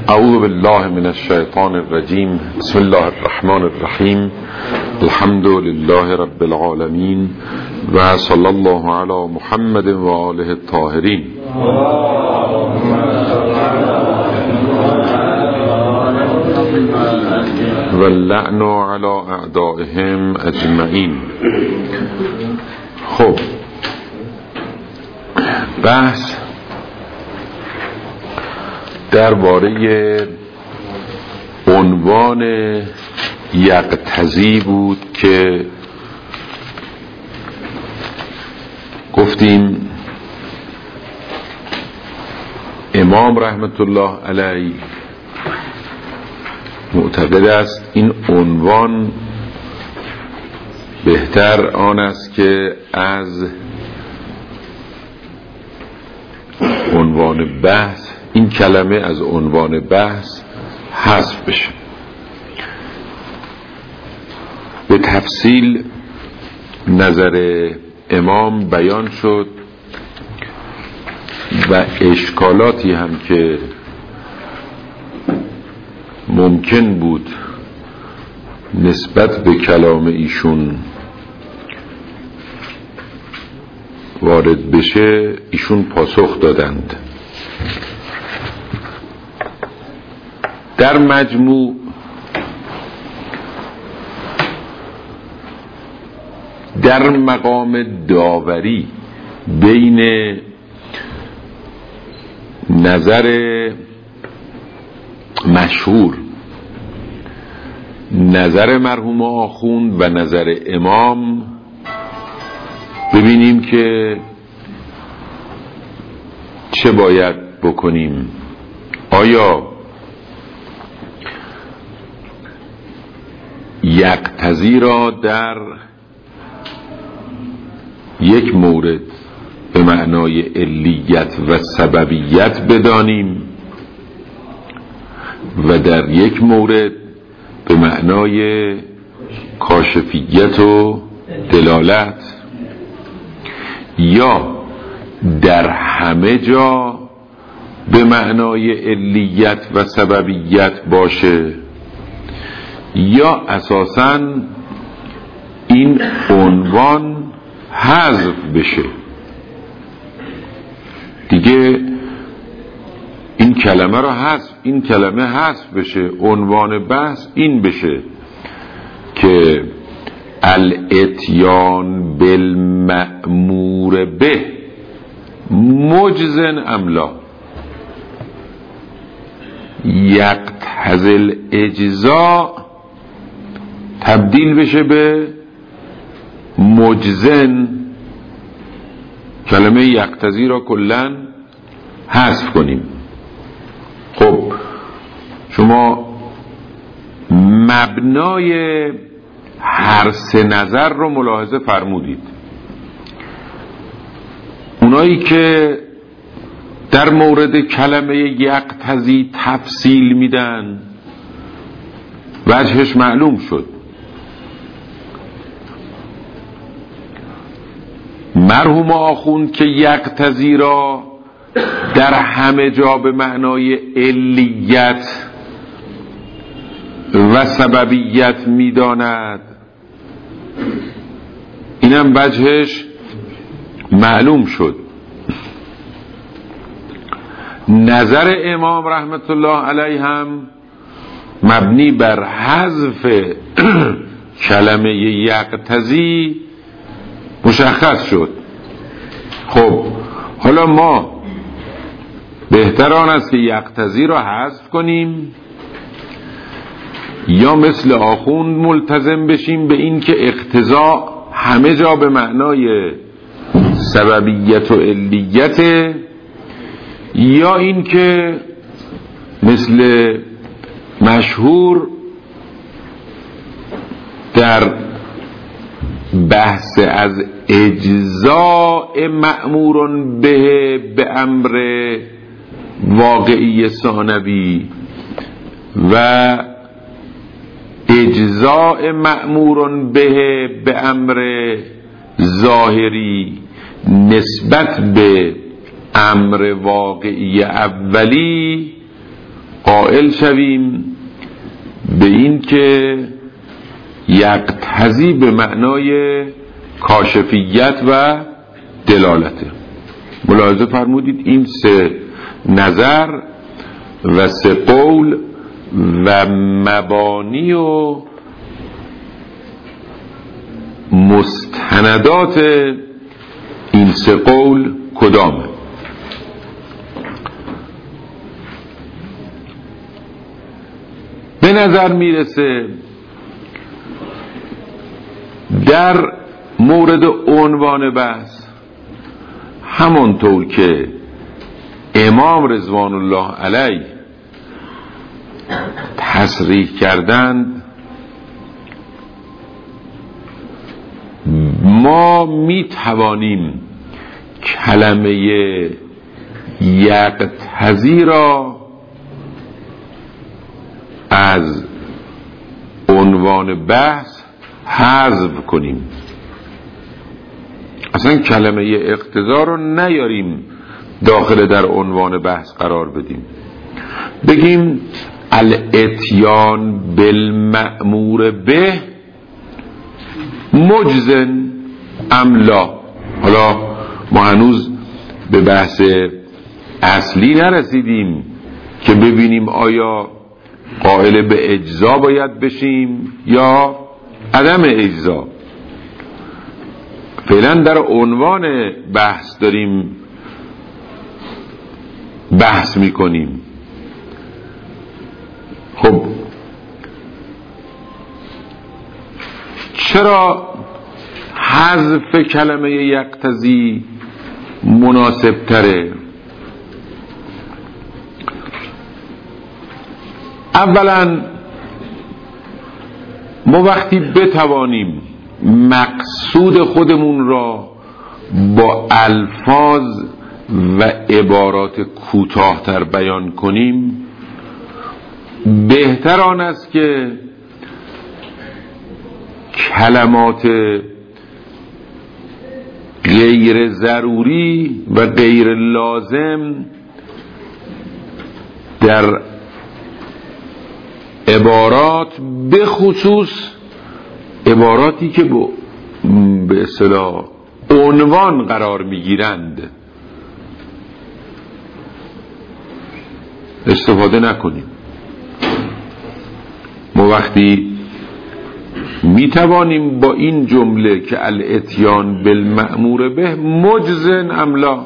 اعوذ بالله من الشیطان الرجیم. بسم الله الرحمن الرحیم. الحمد لله رب العالمین و صلی الله علی محمد و آله الطاهرین. و اللعن علی اعدائهم اجمعین. خب، بحث درباره عنوان یقتضی بود که گفتیم امام رحمت الله علیه معتقد است این عنوان بهتر آن است که از عنوان بحث این کلمه از عنوان بحث حذف بشه. به تفصیل نظر امام بیان شد و اشکالاتی هم که ممکن بود نسبت به کلام ایشون وارد بشه ایشون پاسخ دادند. در مجموع در مقام داوری بین نظر مشهور، نظر مرحوم آخوند و نظر امام ببینیم که چه باید بکنیم. آیا یقتضی را در یک مورد به معنای علیت و سببیت بدانیم و در یک مورد به معنای کاشفیت و دلالت، یا در همه جا به معنای علیت و سببیت باشه، یا اساساً این عنوان حذف بشه دیگه، این کلمه را حذف، این کلمه حذف بشه، عنوان بحث این بشه که الاتیان بالمأمور به مجزن املا، یقتضی الاجزاء تبدیل بشه به مجزن، کلمه یقتضی را کلن حذف کنیم. خب شما مبنای هر سه نظر رو ملاحظه فرمودید. اونایی که در مورد کلمه یقتضی تفصیل میدن وجهش معلوم شد. مرحوم آخوند که یقتضی را در همه جا به معنای علیت و سببیت میداند، اینم وجهش معلوم شد. نظر امام رحمت الله علیه هم مبنی بر حذف کلمه یقتضی مشخص شد. خب حالا ما بهتر آن است که یقتضی را حذف کنیم یا مثل آخوند ملتزم بشیم به این که اقتضا همه جا به معنای سببیت و علیت، یا این که مثل مشهور در بحث از اجزاء مأمور به امر واقعی ثانوی و اجزاء مأمور به امر ظاهری نسبت به امر واقعی اولی قائل شویم به این که یقتضی به معنای کاشفیت و دلالته. ملاحظه فرمودید این سه نظر و سه قول و مبانی و مستندات این سه قول کدامه؟ به نظر میرسه در مورد عنوان بحث همانطور که امام رضوان الله علیه تصریح کردند ما می توانیم کلمه یقتضی را از عنوان بحث حذف کنیم، اصلا کلمه اقتضا رو نیاریم داخل در عنوان بحث قرار بدیم، بگیم الاتیان بالمأمور به مجزن ام لا. حالا ما هنوز به بحث اصلی نرسیدیم که ببینیم آیا قائل به اجزا باید بشیم یا عدم اجزا. فعلا در عنوان بحث داریم بحث میکنیم. خب چرا حذف کلمه یقتضی مناسب تره؟ اولا ما وقتی بتوانیم مقصود خودمون را با الفاظ و عبارات کوتاه‌تر بیان کنیم، بهتر آن است که کلمات غیر ضروری و غیر لازم در عبارات، به خصوص عباراتی که به اصطلاح عنوان قرار میگیرند، استفاده نکنیم. ما وقتی میتوانیم با این جمله که الاتیان بالمأمور به مجزن ام لا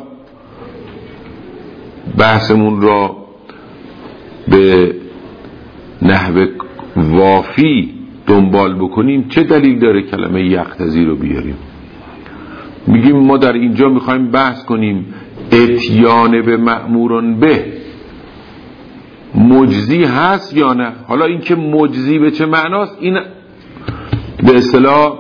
بحثمون را به نحو وافی دنبال بکنیم، چه دلیل داره کلمه یقتضی رو بیاریم؟ میگیم ما در اینجا میخوایم بحث کنیم اتیان به مأمورن به مجزی هست یا نه. حالا این که مجزی به چه معناست این به اصطلاح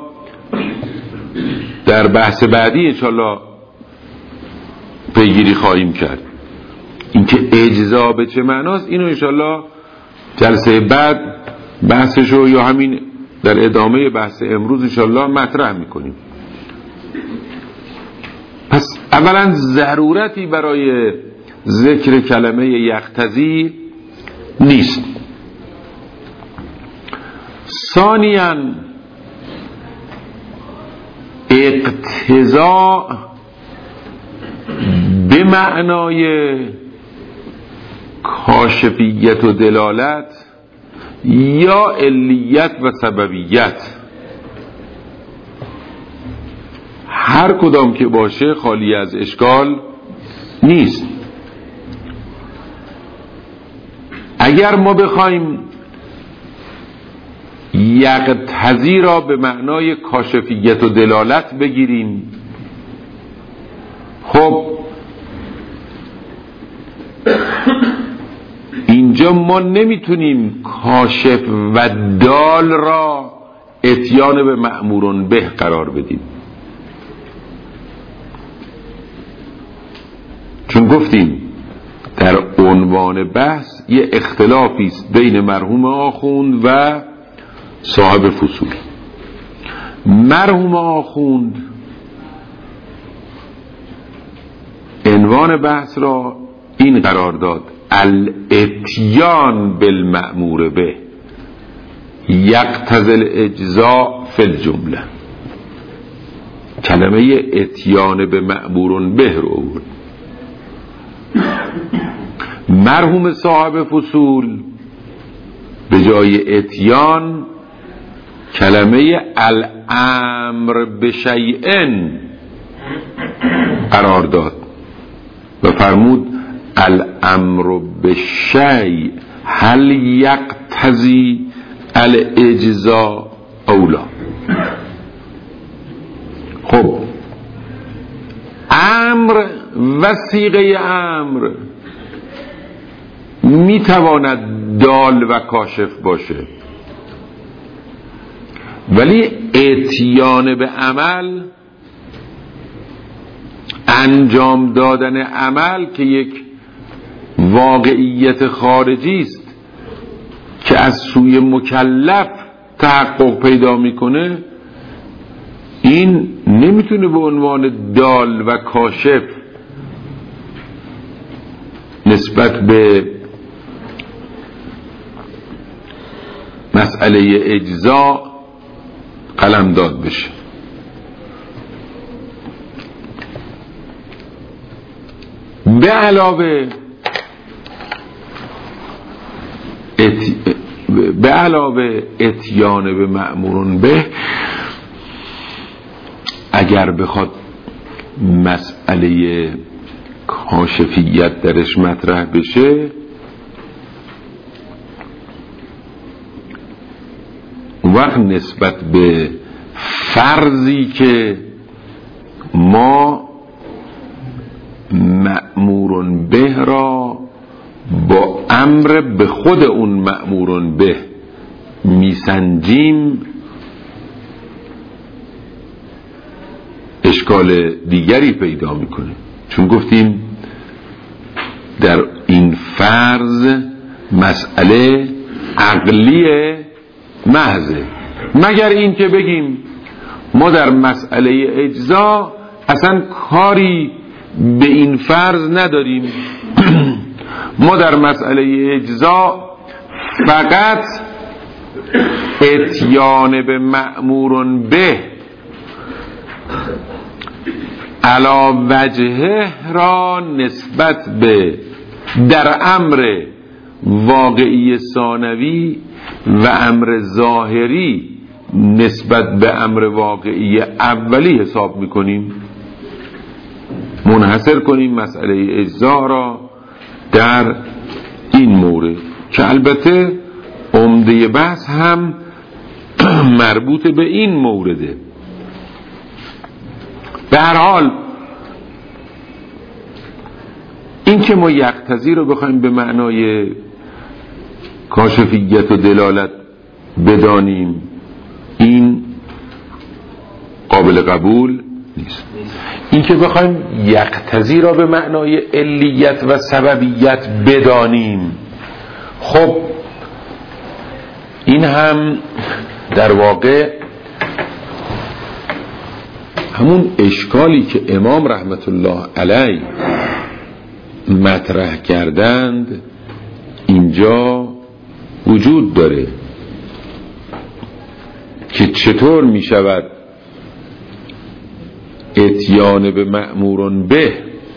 در بحث بعدی انشاءالله پیگیری خواهیم کرد. این که اجزا به چه معناست اینو انشاءالله جلسه بعد بحثشو یا همین در ادامه بحث امروز انشاءالله مطرح میکنیم. پس اولا ضرورتی برای ذکر کلمه یقتضی نیست. ثانیاً اقتضا به معنای کاشفیت و دلالت یا علیت و سببیت، هر کدام که باشه خالی از اشکال نیست. اگر ما بخوایم یقتضی را به معنای کاشفیت و دلالت بگیریم، خب اینجا ما نمیتونیم کاشف و دال را اتیان به مأمورن به قرار بدیم، چون گفتیم در عنوان بحث یه اختلافی است بین مرحوم آخوند و صاحب فصول. مرحوم آخوند عنوان بحث را این قرار داد الاتیان بالمأمور به یقتضی الاجزاء فی الجمله. کلمه اتیان به مأمور به رو بود. مرحوم صاحب فصول به جای اتیان کلمه الامر بشیء قرار داد و فرمود الامر بشیء هل یقتضی الاجزاء او لا. خب امر و صیغه امر میتواند دال و کاشف باشه، ولی اتیان به عمل، انجام دادن عمل که یک واقعیت خارجی است که از سوی مکلف تحقق پیدا میکنه، این نمیتونه به عنوان دال و کاشف نسبت به مسئله اجزا قلمداد بشه. به علاوه اتیان به مأمور به، اگر بخواد مسئله کاشفیت درش مطرح بشه، وقت نسبت به فرضی که ما مأمور به را با امر به خود اون مأمور به میسنجیم، اشکال دیگری پیدا میکنه. چون گفتیم در این فرض مسئله عقلی محضه، مگر این که بگیم ما در مسئله اجزا اصلا کاری به این فرض نداریم، ما در مسئله اجزا فقط اتیان به مأمور به علی وجهه را نسبت به در امر واقعی ثانوی و امر ظاهری نسبت به امر واقعی اولی حساب میکنیم. منحصر کنیم مسئله اجزا را در این مورد که البته عمده بحث هم مربوط به این مورده. به هر حال این که ما یقتضی رو بخوایم به معنای کاشفیت و دلالت بدانیم، این قابل قبول نیست. این که بخوایم یقتضی را به معنای علیت و سببیت بدانیم، خب این هم در واقع همون اشکالی که امام رحمت الله علیه مطرح کردند اینجا وجود داره که چطور می شود اتیان به مأمور به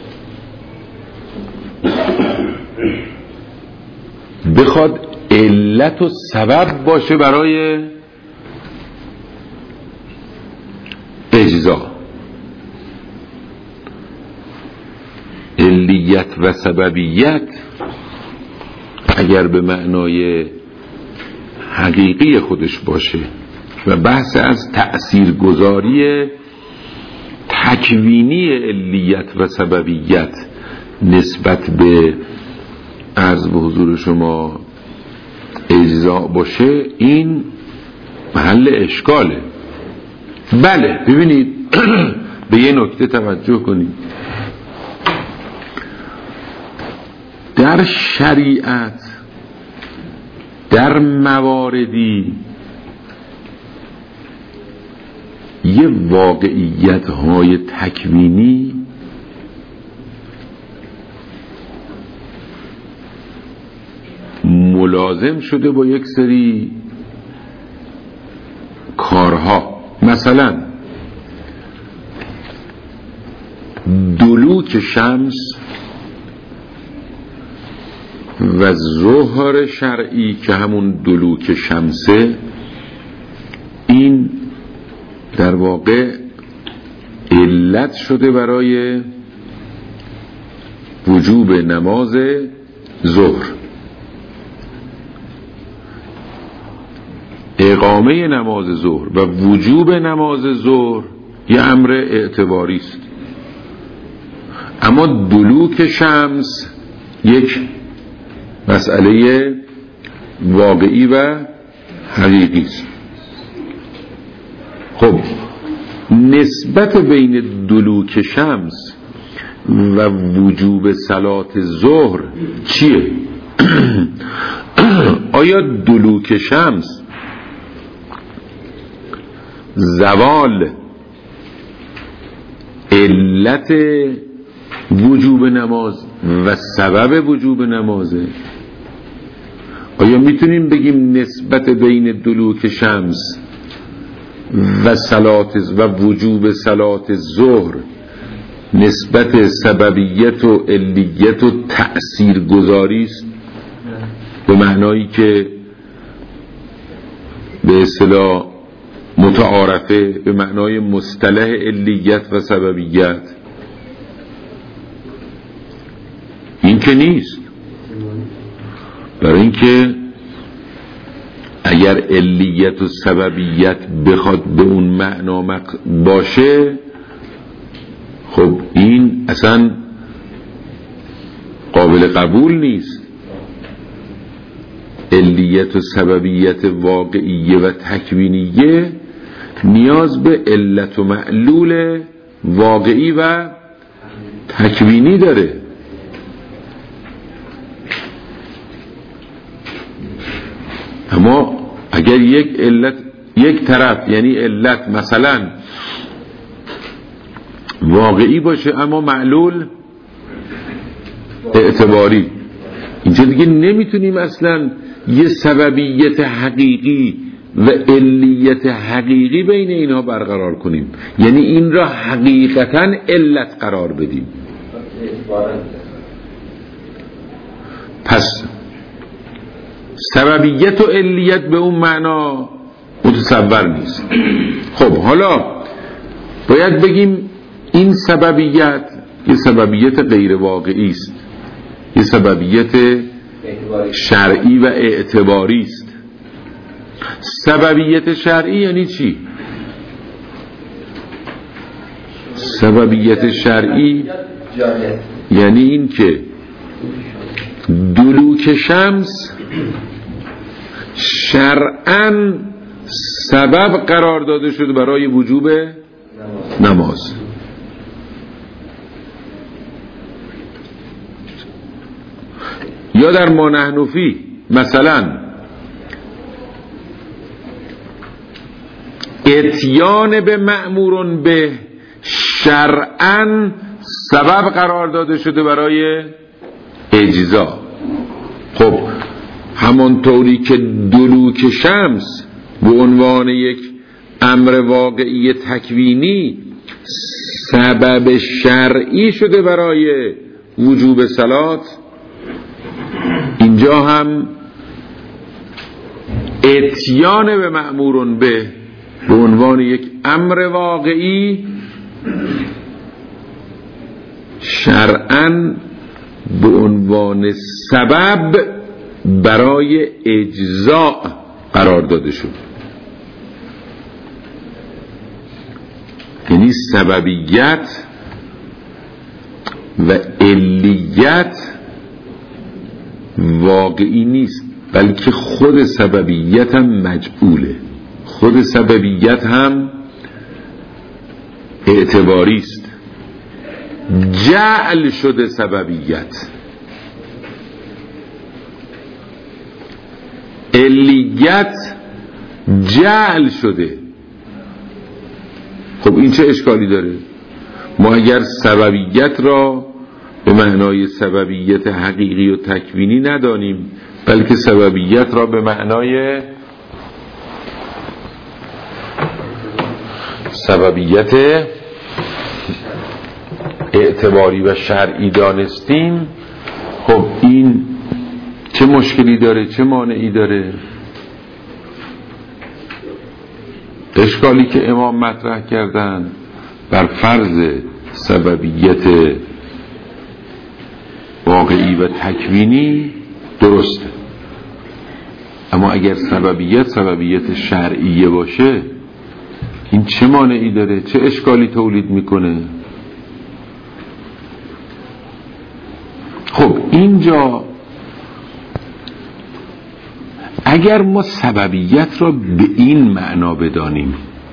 بخواد علت و سبب باشه برای اجزا. علیت و سببیت اگر به معنای حقیقی خودش باشه و بحث از تأثیرگذاری تکوینی علیت و سببیت نسبت به عرض به حضور شما اجزا باشه، این محل اشکاله. بله ببینید به یه نکته توجه کنید. در شریعت در مواردی یه واقعیت های تکوینی ملازم شده با یک سری کارها. مثلا دلوک شمس و ظهر شرعی که همون دلوک شمسه، این در واقع علت شده برای وجوب نماز ظهر. اقامه نماز ظهر و وجوب نماز ظهر یه امر اعتباری است، اما دلوک شمس یک مسئله واقعی و حقیقی است. خب نسبت بین دلوک شمس و وجوب صلات ظهر چیه؟ آیا دلوک شمس زوال علت وجوب نماز و سبب وجوب نمازه؟ آیا میتونیم بگیم نسبت بین دلوک شمس و صلات و وجوب صلات ظهر نسبت سببیت و علیت و تأثیر گذاری است، به معنایی که به اصطلاح متعارفه، به معنای مصطلح علیت و سببیت؟ این که نیست. برای اینکه اگر علیت و سببیت بخواد به اون معنا باشه، خب این اصلا قابل قبول نیست. علیت و سببیت واقعیه و تکوینیه نیاز به علت و معلول واقعی و تکوینی داره. اما اگر یک علت، یک طرف یعنی علت مثلا واقعی باشه اما معلول اعتباری، اینجا دیگه نمیتونیم اصلا یه سببیت حقیقی و علیت حقیقی بین اینها برقرار کنیم، یعنی این را حقیقتا علت قرار بدیم. پس سببیت و علیت به اون معنا متصور نیست. خب حالا باید بگیم این سببیت یه سببیت غیر واقعی است، یه سببیت شرعی و اعتباری است. سببیت شرعی یعنی چی؟ سببیت شرعی یعنی این که دلوک شمس شرعاً سبب قرار داده شده برای وجوب نماز. یا در ما نحن فیه مثلا اتیان به مأمورون به شرعاً سبب قرار داده شده برای اجزا. خب همانطوری که دلوک شمس به عنوان یک امر واقعی تکوینی سبب شرعی شده برای وجوب صلات، اینجا هم اتیان به مأمورون به عنوان یک امر واقعی شرعاً به عنوان سبب برای اجزاء قرار داده شد. یعنی سببیت و علیت واقعی نیست، بلکه خود سببیت هم مجعوله، خود سببیت هم اعتباری است. جعل شده سببیت، علیت جعل شده. خب این چه اشکالی داره؟ ما اگر سببیت را به معنای سببیت حقیقی و تکوینی ندانیم، بلکه سببیت را به معنای سببیت اعتباری و شرعی دانستیم. خب این چه مشکلی داره؟ چه مانعی داره؟ اشکالی که امام مطرح کردن بر فرض سببیت واقعی و تکوینی درسته، اما اگر سببیت شرعیه باشه این چه مانعی داره؟ چه اشکالی تولید میکنه؟ خب اینجا اگر ما سببیت را به این معنا بدانیم،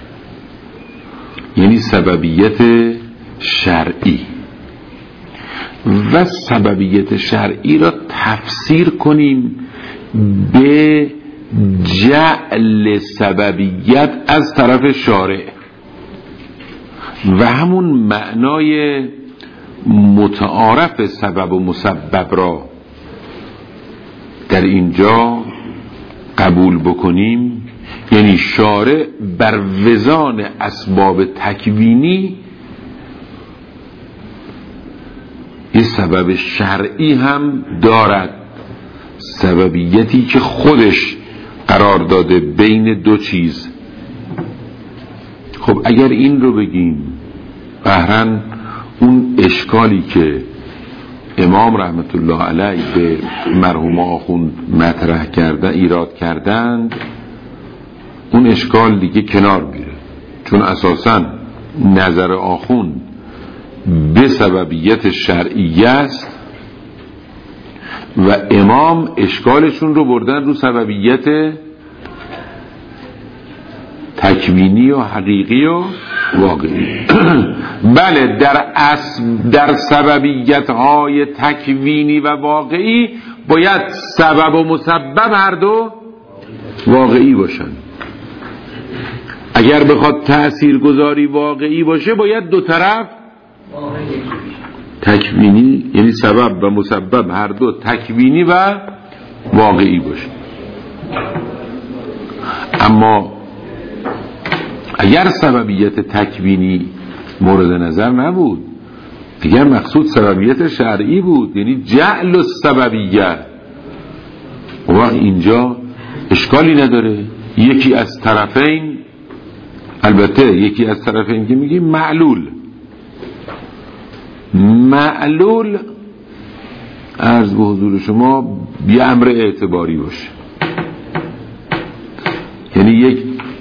یعنی سببیت شرعی، و سببیت شرعی را تفسیر کنیم به جعل سببیت از طرف شارع و همون معنای متعارف سبب و مسبب را در اینجا قبول بکنیم، یعنی شارع بر وزان اسباب تکوینی یه سبب شرعی هم دارد، سببیتی که خودش قرار داده بین دو چیز. خب اگر این رو بگیم، قهرن اون اشکالی که امام رحمت الله علیه به مرحوم آخوند مطرح کرده ایراد کردند، اون اشکال دیگه کنار میره، چون اساساً نظر آخوند به سببیت شرعیه است و امام اشکالشون رو بردن رو سببیت تکوینی و حقیقی و واقعی. بله، در سببیت های تکوینی و واقعی باید سبب و مسبب هر دو واقعی باشن. اگر بخواد تأثیرگذاری واقعی باشه باید دو طرف تکوینی، یعنی سبب و مسبب هر دو تکوینی و واقعی باشه. اما اگر سببیت تکوینی مورد نظر نبود، اگر مقصود سببیت شرعی بود، یعنی جعل السببیه، و اینجا اشکالی نداره. یکی از طرفین، البته یکی از طرفین که میگیم معلول عرض به حضور شما یه امر اعتباری باشه، یعنی یک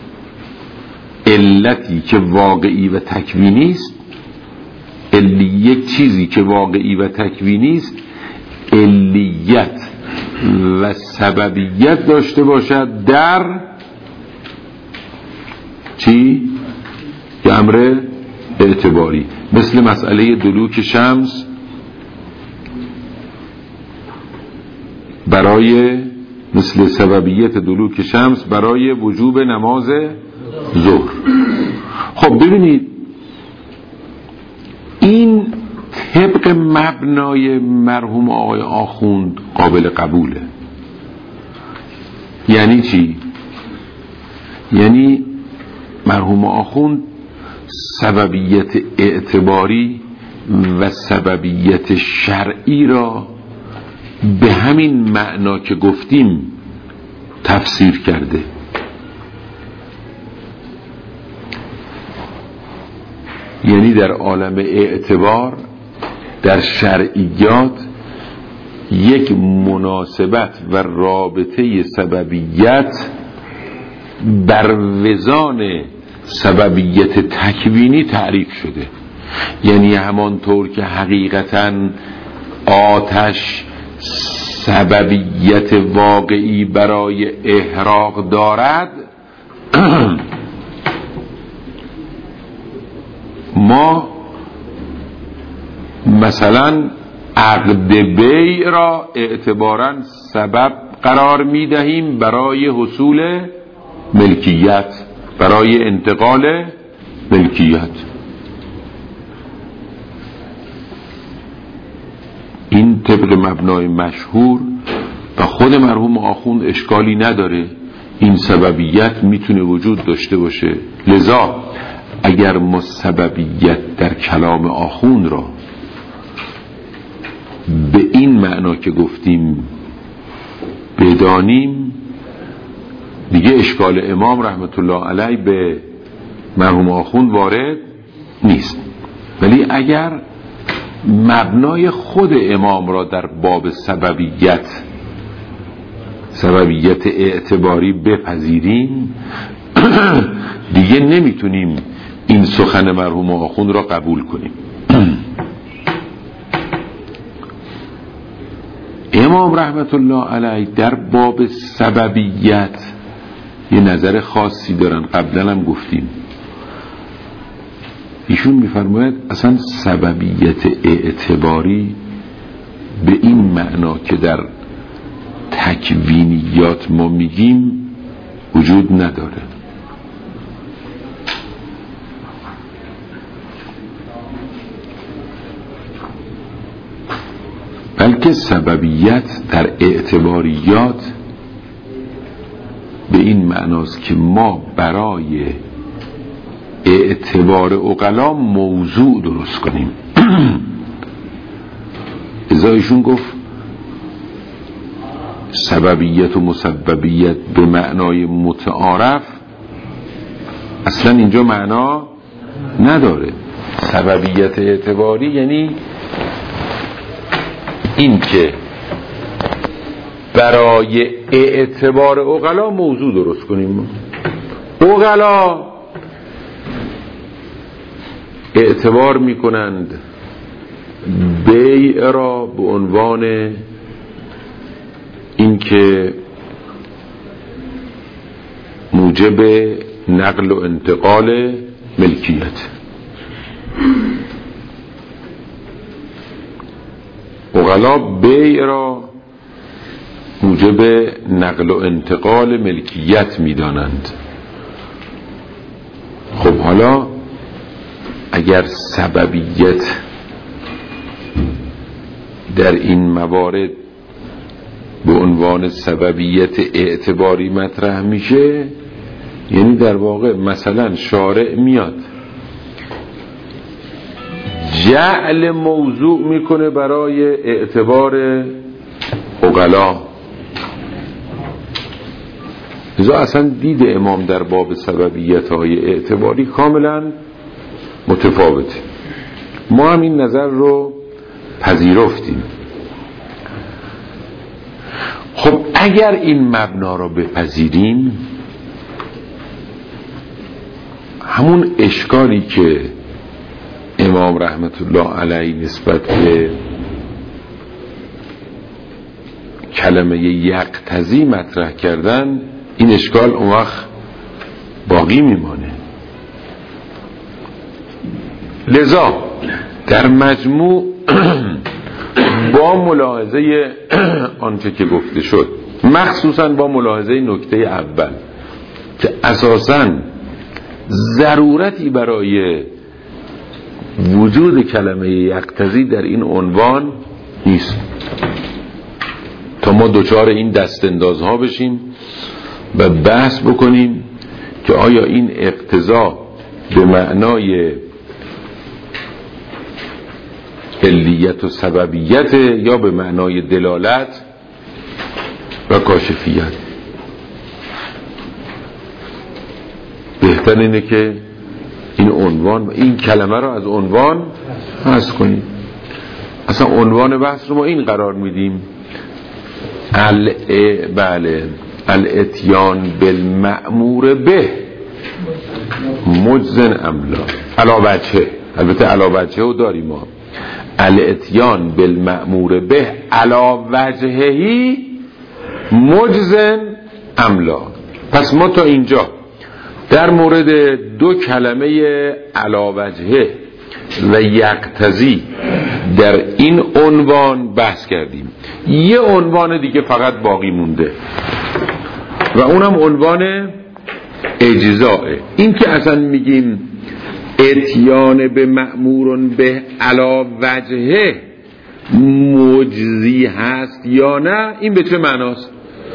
علتی که واقعی و تکوینی است، یک چیزی که واقعی و تکوینی است علیت و سببیت داشته باشد در چی؟ یه امر اعتباری، مثل مسئله دلوک شمس مثل سببیت دلوک شمس برای وجوب نماز ظهر. خب ببینید این طبق مبنای مرحوم آقای آخوند قابل قبوله. یعنی چی؟ یعنی مرحوم آخوند سببیت اعتباری و سببیت شرعی را به همین معنا که گفتیم تفسیر کرده. یعنی در عالم اعتبار، در شرعیات، یک مناسبت و رابطه سببیت بر وزان سببیت تکوینی تعریف شده. یعنی همانطور که حقیقتاً آتش سببیت واقعی برای احراق دارد، ما مثلا عقد بیع را اعتباراً سبب قرار می دهیم برای حصول ملکیت، برای انتقال ملکیت. طبق مبنای مشهور و خود مرحوم آخوند اشکالی نداره، این سببیت میتونه وجود داشته باشه. لذا اگر ما سببیت در کلام آخوند را به این معنا که گفتیم بدانیم، دیگه اشکال امام رحمت الله علیه به مرحوم آخوند وارد نیست. ولی اگر مبنای خود امام را در باب سببیت اعتباری بپذیریم، دیگه نمیتونیم این سخن مرحوم آخوند را قبول کنیم. امام رحمت الله علیه در باب سببیت یه نظر خاصی دارن، قبلا هم گفتیم. ایشون میفرماید اصلا سببیت اعتباری به این معنا که در تکوینیات ما میگیم وجود نداره. بلکه سببیت در اعتباریات به این معناست که ما برای اعتبار عقلا موضوع درست کنیم. ازایشون گفت سببیت و مسببیت به معنای متعارف اصلا اینجا معنا نداره. سببیت اعتباری یعنی این که برای اعتبار عقلا موضوع درست کنیم. عقلا اعتبار میکنند بیع را به عنوان این که موجب نقل و انتقال ملکیت. عقلا بیع را موجب نقل و انتقال ملکیت میدانند. خب حالا اگر سببیت در این موارد به عنوان سببیت اعتباری مطرح میشه، یعنی در واقع مثلا شارع میاد جعل موضوع میکنه برای اعتبار عقلا. لذا اصلا دید امام در باب سببیت های اعتباری کاملا متفاوته. ما هم این نظر رو پذیرفتیم. خب اگر این مبنا رو بپذیریم، همون اشکالی که امام رحمت الله علیه نسبت به کلمه یقتضی مطرح کردن، این اشکال اون وقت باقی میمانه. لذا در مجموع با ملاحظه آنچه که گفته شد، مخصوصا با ملاحظه نکته اول که اساساً ضرورتی برای وجود کلمه یقتضی در این عنوان نیست، تا ما دوچار این دستاندازها بشیم و بحث بکنیم که آیا این اقتضا به معنای علیت و سببیت یا به معنای دلالت و کاشفیت. بهتر اینه که این عنوان، این کلمه رو از عنوان حذف کنیم. اصلا عنوان بحث رو ما این قرار میدیم: الاتیان بالمأمور به مجزن املا علا وجهه. البته علا وجهه رو داریم ما. الاتیان بالمأمور به علا وجههی مجزن املا. پس ما تا اینجا در مورد دو کلمه علا وجهه و یقتضی در این عنوان بحث کردیم. یه عنوان دیگه فقط باقی مونده و اونم عنوان اجزاءه. این که اصلا میگیم اتیان به مأمورن به علا وجهه مجزی هست یا نه، این به چه معناست؟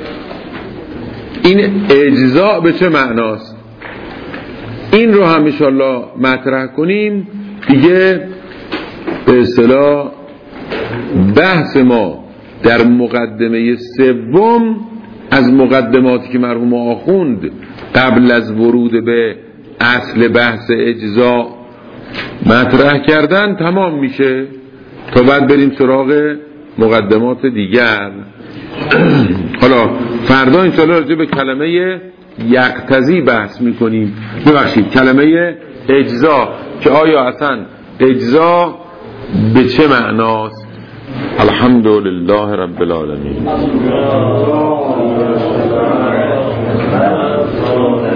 این اجزا به چه معناست؟ این رو هم انشالله مطرح کنیم دیگه. به اصطلاح بحث ما در مقدمه سوم از مقدماتی که مرحوم آخوند قبل از ورود به اصل بحث اجزا مطرح کردن تمام میشه تا بعد بریم سراغ مقدمات دیگر. حالا فردا انشاءالله راجع به کلمه یقتضی بحث میکنیم. ببخشید کلمه اجزا که آیا اصلا اجزا به چه معناست. الحمدلله رب العالمین.